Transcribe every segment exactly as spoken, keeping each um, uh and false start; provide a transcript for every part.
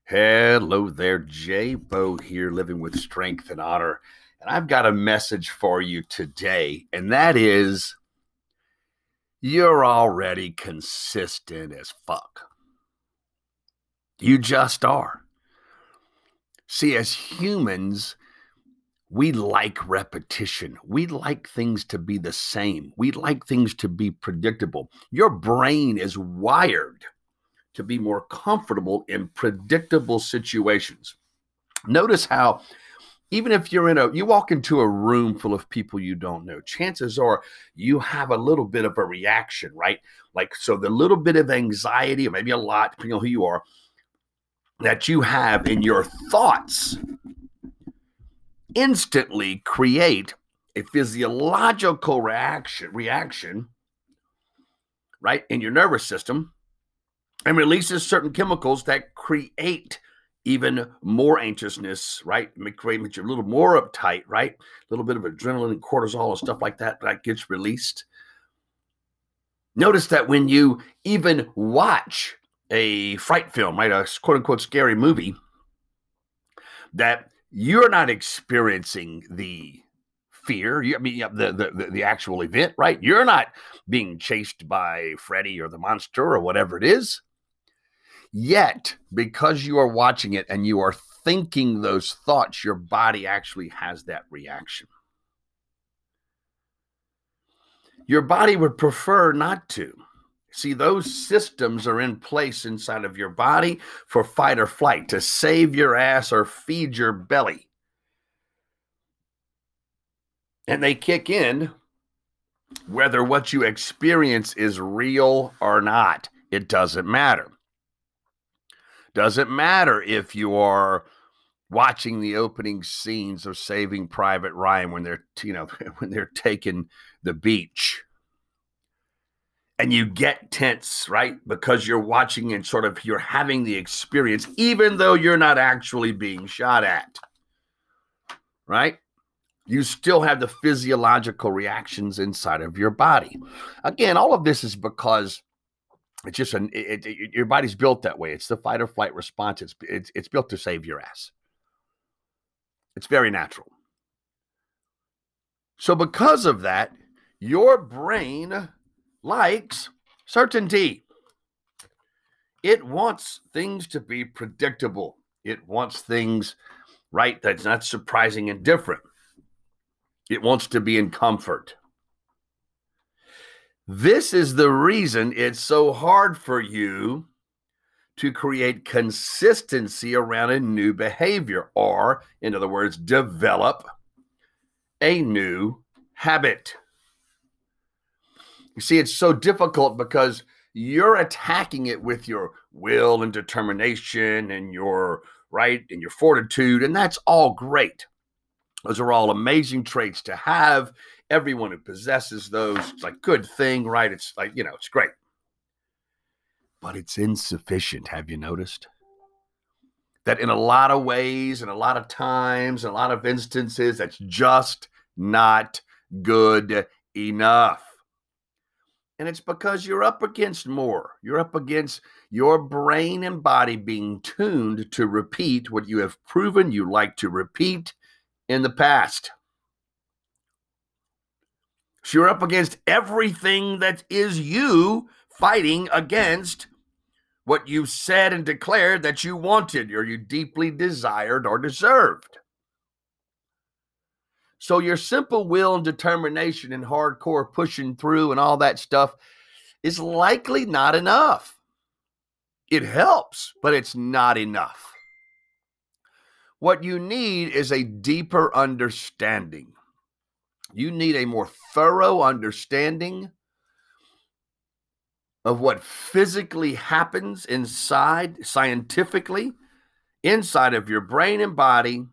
Hello there, Jay Bo here, living with strength and honor. And I've got a message for you today, and that is you're already consistent as fuck. You just are. See, as humans, we like repetition. We like things to be the same. We like things to be predictable. Your brain is wired to be more comfortable in predictable situations. Notice how even if you're in a, you walk into a room full of people you don't know, chances are you have a little bit of a reaction, right? Like, so the little bit of anxiety, or maybe a lot, depending on who you are, that you have in your thoughts instantly create a physiological reaction, reaction, right, in your nervous system, and releases certain chemicals that create even more anxiousness, right? Make create you a little more uptight, right? A little bit of adrenaline and cortisol and stuff like that that gets released. Notice that when you even watch a fright film, right, a quote unquote scary movie, that you're not experiencing the fear. You, I mean, the, the the actual event, right? You're not being chased by Freddy or the monster or whatever it is. Yet, because you are watching it and you are thinking those thoughts, your body actually has that reaction. Your body would prefer not to. See, those systems are in place inside of your body for fight or flight, to save your ass or feed your belly. And they kick in whether what you experience is real or not. It doesn't matter. Doesn't matter if you are watching the opening scenes of Saving Private Ryan when they're, you know, when they're taking the beach, and you get tense, right? Because you're watching and sort of you're having the experience, even though you're not actually being shot at, right? You still have the physiological reactions inside of your body. Again, all of this is because it's just an, it, it, your body's built that way. It's the fight or flight response. It's, it's, it's built to save your ass. It's very natural. So because of that, your brain likes certainty. It wants things to be predictable. It wants things, right, that's not surprising and different. It wants to be in comfort. This is the reason it's so hard for you to create consistency around a new behavior, or, in other words, develop a new habit. You see, it's so difficult because you're attacking it with your will and determination and your, right, and your fortitude, and that's all great. Those are all amazing traits to have. Everyone who possesses those, it's like good thing, right? It's like, you know, it's great. But it's insufficient. Have you noticed? That in a lot of ways, and a lot of times, and a lot of instances, that's just not good enough. And it's because you're up against more. You're up against your brain and body being tuned to repeat what you have proven you like to repeat in the past. So you're up against everything that is you fighting against what you said and declared that you wanted, or you deeply desired or deserved. So your simple will and determination and hardcore pushing through and all that stuff is likely not enough. It helps, but it's not enough. What you need is a deeper understanding. You need a more thorough understanding of what physically happens inside, scientifically, inside of your brain and body,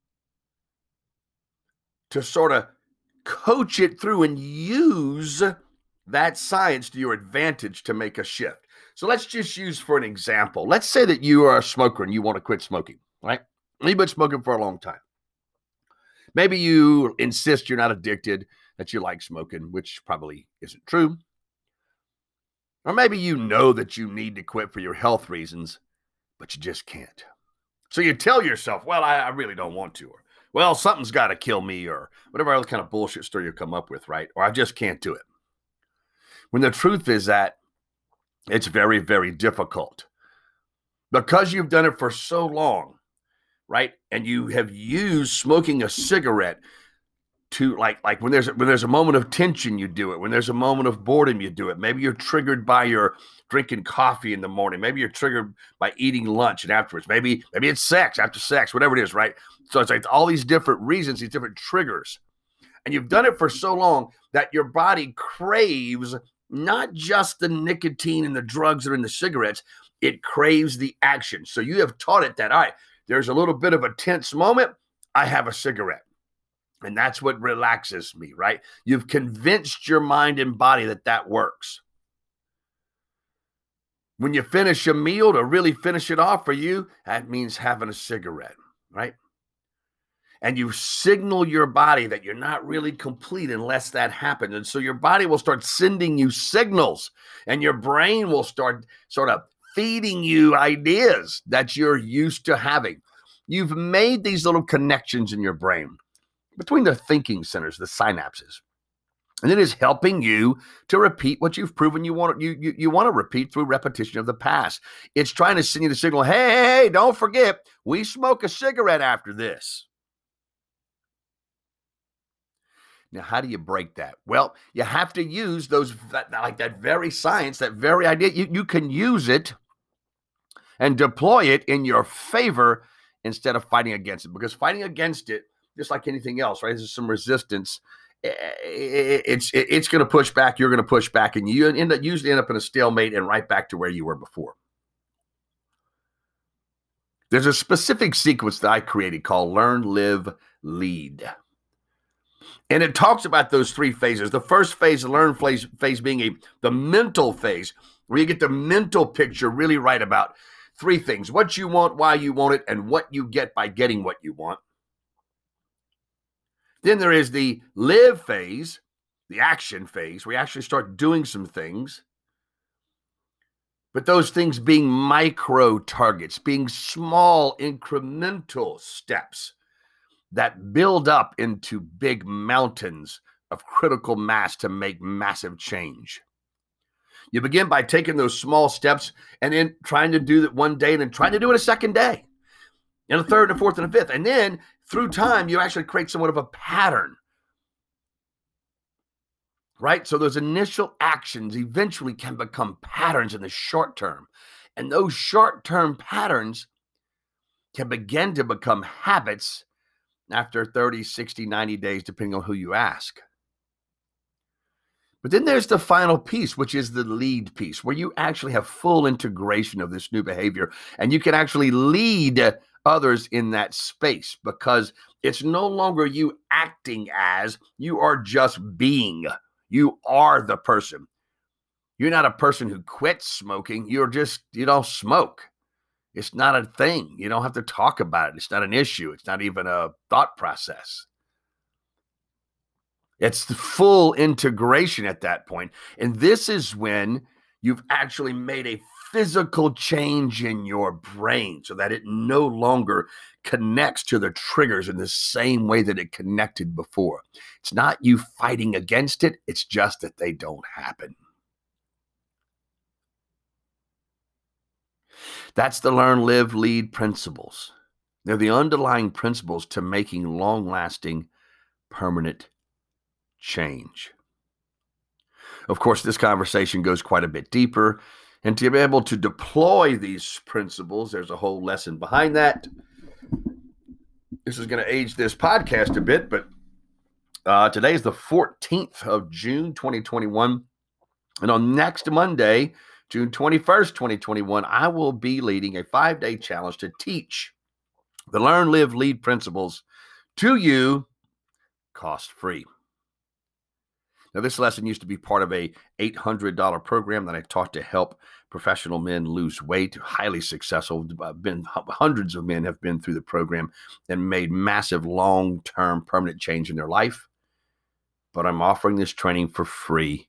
to sort of coach it through and use that science to your advantage to make a shift. So let's just use for an example. Let's say that you are a smoker and you want to quit smoking, right? You've been smoking for a long time. Maybe you insist you're not addicted, that you like smoking, which probably isn't true. Or maybe you know that you need to quit for your health reasons, but you just can't. So you tell yourself, well, I, I really don't want to, or, well, something's got to kill me, or whatever other kind of bullshit story you come up with, right? Or I just can't do it. When the truth is that it's very, very difficult because you've done it for so long, right? And you have used smoking a cigarette to like, like when there's, when there's a moment of tension, you do it. When there's a moment of boredom, you do it. Maybe you're triggered by your drinking coffee in the morning. Maybe you're triggered by eating lunch and afterwards. Maybe, maybe it's sex after sex, whatever it is, right? So it's like all these different reasons, these different triggers. And you've done it for so long that your body craves not just the nicotine and the drugs that are in the cigarettes, it craves the action. So you have taught it that, all right, there's a little bit of a tense moment, I have a cigarette. And that's what relaxes me, right? You've convinced your mind and body that that works. When you finish a meal, to really finish it off for you, that means having a cigarette, right? And you signal your body that you're not really complete unless that happens. And so your body will start sending you signals, and your brain will start sort of feeding you ideas that you're used to having. You've made these little connections in your brain between the thinking centers, the synapses. And it is helping you to repeat what you've proven you want, you, you, you want to repeat through repetition of the past. It's trying to send you the signal, hey, hey, hey, don't forget, we smoke a cigarette after this. Now, how do you break that? Well, you have to use those, that, like that very science, that very idea. You, you can use it and deploy it in your favor instead of fighting against it. Because fighting against it, just like anything else, right? There's some resistance. It's it's going to push back. You're going to push back, and you end up usually end up in a stalemate and right back to where you were before. There's a specific sequence that I created called Learn, Live, Lead. And it talks about those three phases. The first phase, the learn phase, phase being a the mental phase, where you get the mental picture really right about three things: what you want, why you want it, and what you get by getting what you want. Then there is the live phase, the action phase, where you actually start doing some things. But those things being micro targets, being small incremental steps that build up into big mountains of critical mass to make massive change. You begin by taking those small steps and then trying to do that one day and then trying to do it a second day, and a third and a fourth and a fifth. And then through time, you actually create somewhat of a pattern, right? So those initial actions eventually can become patterns in the short term. And those short-term patterns can begin to become habits after thirty, sixty, ninety days, depending on who you ask. But then there's the final piece, which is the lead piece, where you actually have full integration of this new behavior, and you can actually lead others in that space, because it's no longer you acting as, you are just being. You are the person. You're not a person who quits smoking. You're just, you don't smoke. It's not a thing. You don't have to talk about it. It's not an issue. It's not even a thought process. It's the full integration at that point. And this is when you've actually made a physical change in your brain so that it no longer connects to the triggers in the same way that it connected before. It's not you fighting against it. It's just that they don't happen. That's the learn, live, lead principles. They're the underlying principles to making long-lasting, permanent change. Of course, this conversation goes quite a bit deeper, and to be able to deploy these principles, there's a whole lesson behind that. This is going to age this podcast a bit, but uh, today is the fourteenth of June, twenty twenty-one, and on next Monday, June twenty-first, twenty twenty-one, I will be leading a five-day challenge to teach the Learn, Live, Lead principles to you cost-free. Now, this lesson used to be part of a eight hundred dollars program that I taught to help professional men lose weight, highly successful. Been, hundreds of men have been through the program and made massive long-term permanent change in their life. But I'm offering this training for free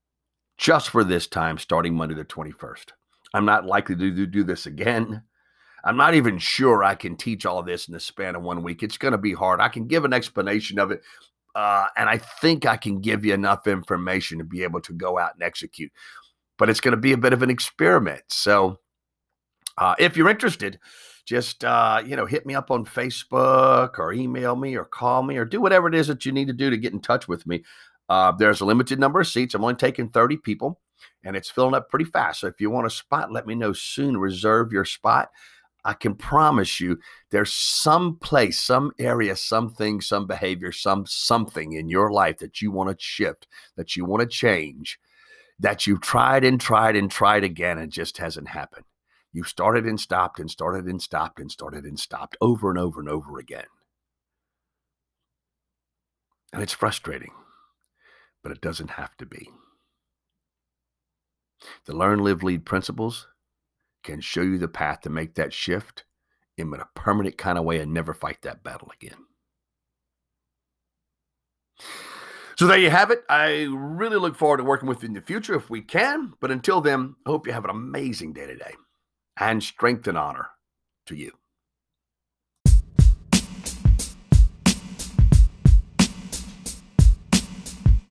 just for this time, starting Monday the twenty-first. I'm not likely to do, do this again. I'm not even sure I can teach all of this in the span of one week. It's going to be hard. I can give an explanation of it, uh, and I think I can give you enough information to be able to go out and execute. But it's going to be a bit of an experiment. So uh, if you're interested, just uh, you know, hit me up on Facebook or email me or call me or do whatever it is that you need to do to get in touch with me. Uh, there's a limited number of seats. I'm only taking thirty people, and it's filling up pretty fast. So if you want a spot, let me know soon. Reserve your spot. I can promise you there's some place, some area, something, some behavior, some something in your life that you want to shift, that you want to change, that you've tried and tried and tried again and just hasn't happened. You've started and stopped and started and stopped and started and stopped over and over and over again. And it's frustrating, but it doesn't have to be. The Learn, Live, Lead principles can show you the path to make that shift in a permanent kind of way and never fight that battle again. So there you have it. I really look forward to working with you in the future if we can. But until then, I hope you have an amazing day today, and strength and honor to you.